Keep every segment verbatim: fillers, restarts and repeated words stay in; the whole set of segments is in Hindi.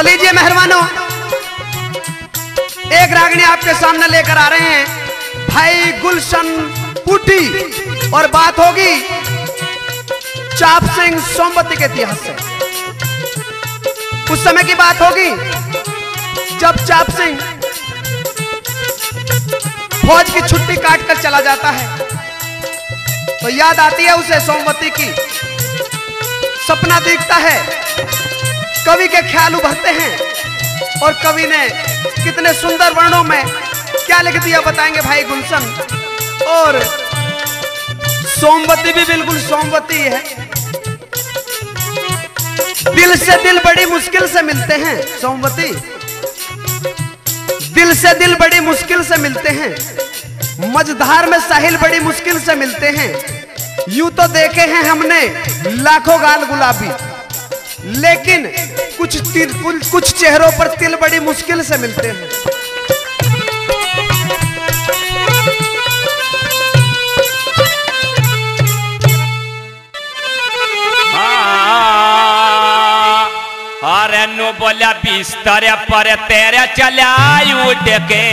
तो लीजिए मेहरबानों, एक रागनी आपके सामने लेकर आ रहे हैं भाई गुलशन पुटी, और बात होगी चाप सिंह सोमवती के इतिहास से। उस समय की बात होगी जब चाप सिंह फौज की छुट्टी काटकर चला जाता है, तो याद आती है उसे सोमवती की। सपना दिखता है, कवि के ख्याल उभरते हैं, और कवि ने कितने सुंदर वर्णों में क्या लिख दिया बताएंगे भाई गुलशन। और सोमवती भी बिल्कुल सोमवती है। दिल से दिल बड़ी मुश्किल से मिलते हैं सोमवती, दिल से दिल बड़ी मुश्किल से मिलते हैं, मझधार में साहिल बड़ी मुश्किल से मिलते हैं। यूं तो देखे हैं हमने लाखों गाल गुलाबी, लेकिन कुछ तिल कुछ चेहरों पर तिल बड़ी मुश्किल से मिलते हैं। अरे नो बोला बिस्तर पर तेरे चला उठ के,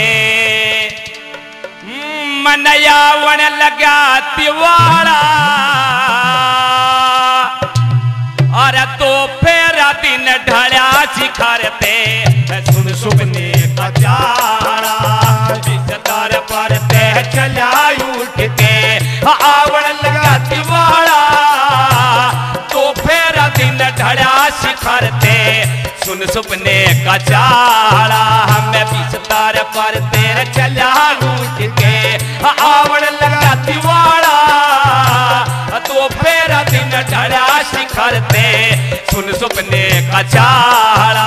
मनयावन लगा तिवाड़ा। अरे तो फेरा दिन ढड़ा शिखरते, सुन सुपने का चारा बिस्तर पर ते चला उठ के, आवन लगा तिवाड़ा। तो फेरा दिन ढड़ा शिखरते, सुन सुपने का चारा हमें बिस्तर पर तेरे चला उठ के, आवड़ लगा तिवाड़ा। तो फेरा दिन ढड़ा शिखरते, सुन सुपने का चारा।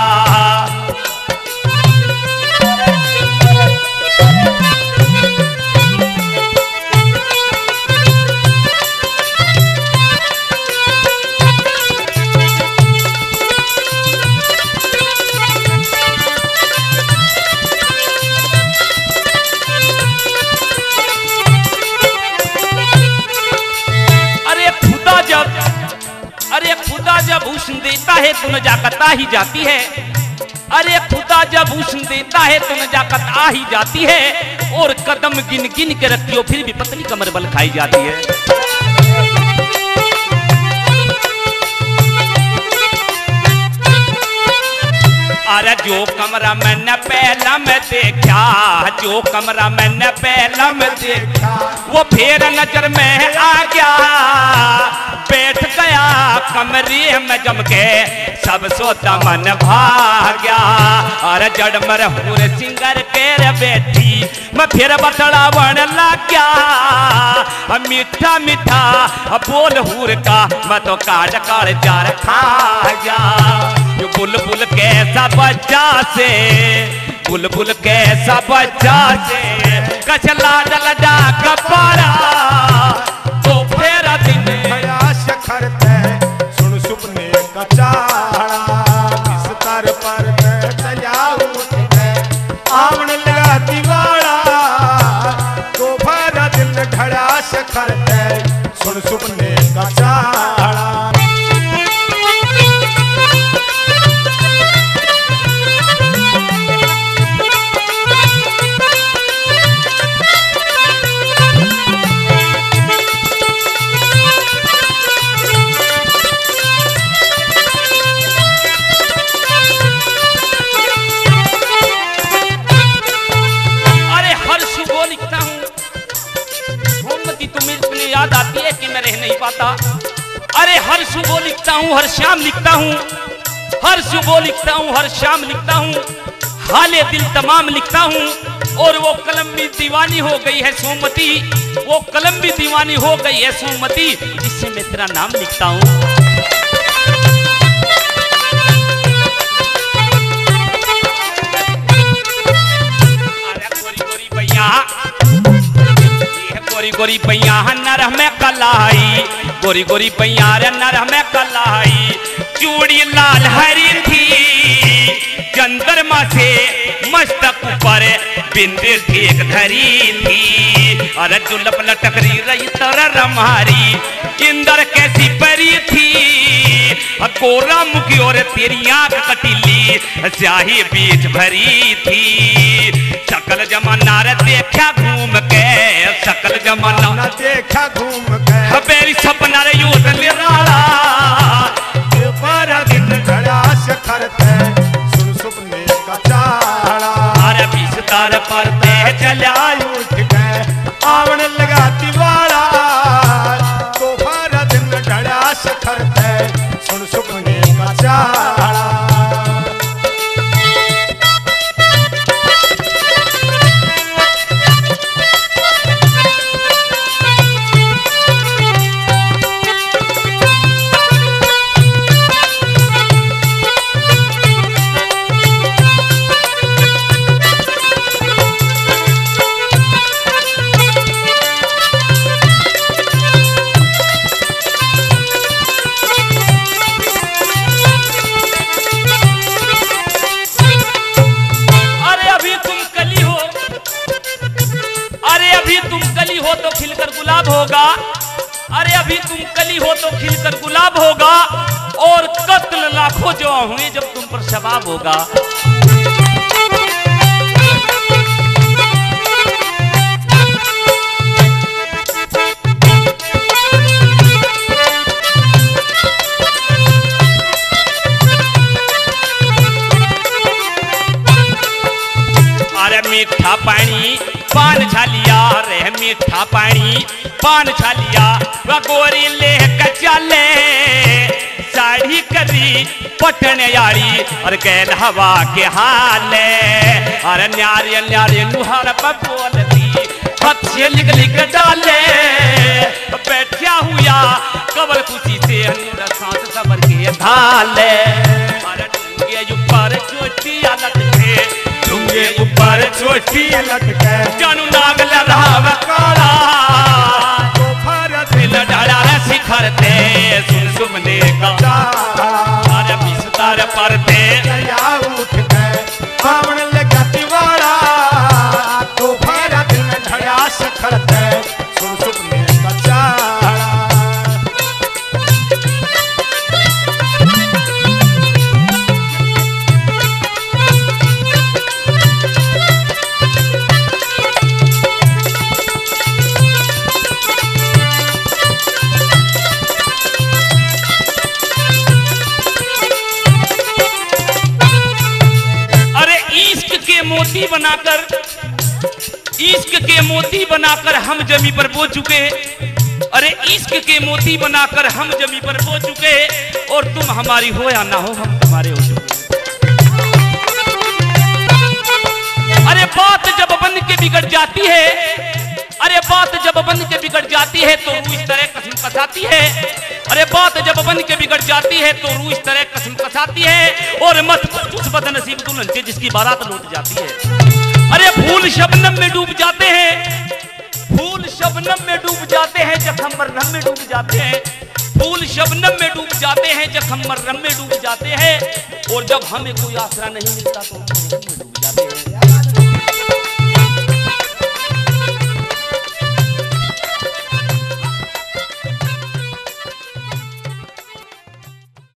अरे खुदा जब हुस्न देता है तो नजाकत आ ही जाती है। अरे खुदा जब हुस्न देता है तो नजाकत आ ही जाती है। और कदम गिन गिन के रखती हो फिर भी पतली कमर बल खाई जाती है। अरे जो कमरा मैंने पहला में देखा, जो कमरा मैंने पहला में देखा, वो फिर नजर में आ गया। बैठ गया कमरे में जम के, सब सोता मन भाग गया। अरे जड़ मर हूर सिंगर के रे बेटी, मैं फिर बतड़ा बन लग गया। मीठा मीठा बोल हूर का, मैं तो काट काट जार खा गया। बुलबुल कैसा बच्चा से, बुलबुल कैसा बच्चा से, कचला डलडा कपारा। तो फेरा दिन भया शिखरते, सुन सुपने का चारा बिस्तर पर चला उठ के, आवण लगा तिवाड़ा। तो फेरा दिन ढड़ा शिखरते, सुन सुपने का चारा। याद आती है कि मैं रह नहीं पाता। अरे हर सुबह लिखता हूँ, हर शाम लिखता हूँ, हर सुबह लिखता हूँ, हर शाम लिखता हूँ, हाले दिल तमाम लिखता हूँ। और वो कलम भी दीवानी हो गई है सोमवती, वो कलम भी दीवानी हो गई है सोमवती, जिससे मैं तेरा नाम लिखता हूँ। अरे गोरी गोरी भैया, गोरी गोरी पैया नर में कलाई, गोरी गोरी पैया नर में कलाई। चूड़ी लाल हरी थी, चंद्रमा से मस्तक पर बिंदी ठीक धरी थी। अरे जुलप लटकरी रही तर रमारी, इंदर कैसी परी थी कोरा मुखी और तेरी आंख कटीली स्याही बीच भरी थी सकल जमाना रे देखा घूम के सकल जमाना न देखा घूम के मेरी सपना रे यूथ निराला पर दिन ढड़ा शखर थे सुन सुपने का चाड़ा अरे बिस्तर पर ते चला उठ गए आवन लगा तिवाड़ा तो पर दिन ढड़ा शखर थे सुन सुपने का चाड़ा हो तो खिलकर गुलाब होगा अरे अभी तुम कली हो तो खिलकर गुलाब होगा और कत्ल लाखों जो हुए जब तुम पर शबाब होगा अरे मीठा पानी पान छालिया रे मीठा पानी पान छालिया वह गोरी ले कचाले साड़ी करी पटन यारी और कैल हवा के हाले अरे न्यारे न्यारे लुहार पर बोलती हाथ से लिख लिख डाले बैठा हुआ कबर कुची से सांस सबर के धाले अरे डूंगे ऊपर चोटी लटके डूंगे ऊपर चोटी लटके जानू नाग लड़ाव काला तो भरत दिल डाला शिखर ते सुन सुमने का अरे बिस्तर पर ते या उठ गए पावन लगा तिवाड़ा तो भरत दिल ढड़ा शिखर ते सुन सुमने का चाड़ा मोती बनाकर इश्क के मोती बनाकर हम जमी पर बो चुके अरे इश्क के मोती बनाकर हम जमी पर बो चुके और तुम हमारी हो या ना हो हम तुम्हारे हो चुके अरे बात जब बन के बिगड़ जाती है अरे बात जब बन के बिगड़ जाती है तो रूह इस तरह कसम कसाती है अरे बात जब बन के बिगड़ जाती है तो रूह इस तरह कसम कसाती है और मत उस बदनसीब दुल्हन से जिसकी बारात लौट जाती है अरे फूल शबनम में डूब जाते हैं फूल शबनम में डूब जाते हैं जख्म मरहम में डूब जाते हैं फूल शबनम में डूब जाते हैं जख्म मरहम में डूब जाते हैं और जब हमें कोई आसरा नहीं मिलता तो